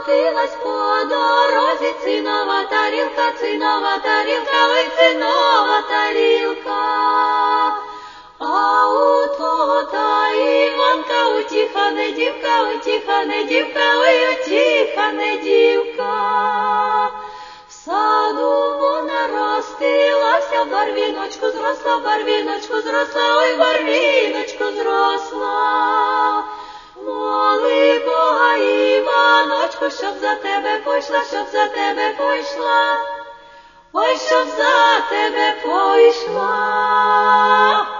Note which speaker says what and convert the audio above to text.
Speaker 1: Котилась по дорозі цинова тарілка, ой, цинова тарілка. А у тота Іванка утіха не дівка, ой, утіха не дівка. В саду вона ростилася, в барвіночку зросла, ой, в барвіночку зросла. Моли Бога, Іваночку, щоб за тебе пойшла, ой, щоб за тебе пойшла.